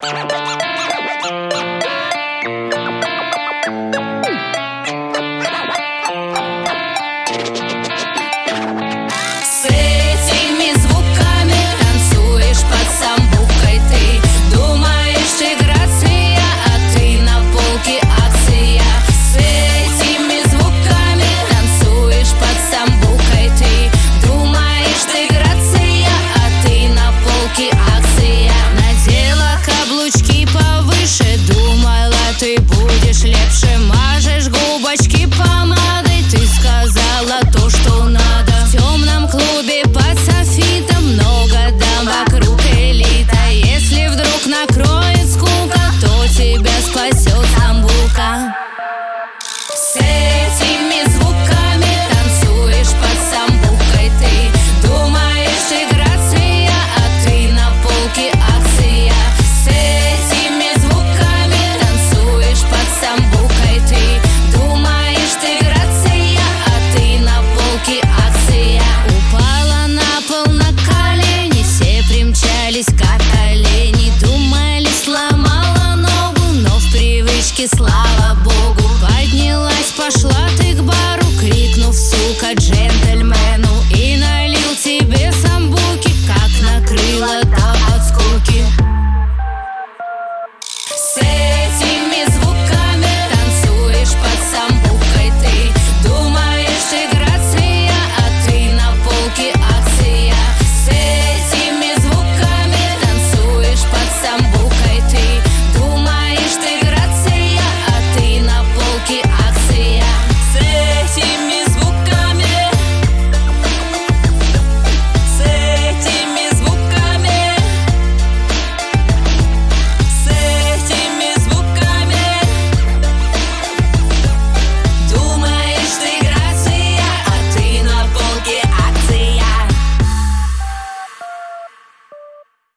этими звуками танцуешь под самбукой ты. Думаешь, ты грация, а ты на полке акция. С этими звуками танцуешь под самбукой ты. Думаешь, ты грация, а ты на полке акция. Надела каблучки повыше, думала, ты будешь лепше. Мажешь губочки помадой, ты сказала то, что надо. В темном клубе под софитом много дам, вокруг элита. Если вдруг накроет скука, то тебя спасет самбука. С этими звуками танцуешь под самбукой ты. Думаешь, ты грация, а ты на полке акция. С этими звуками танцуешь под самбукой ты. Думаешь, ты грация, а ты на полке акция. Упала на пол на колени, все примчались как олени. Думали, сломала ногу, но в привычке сломала.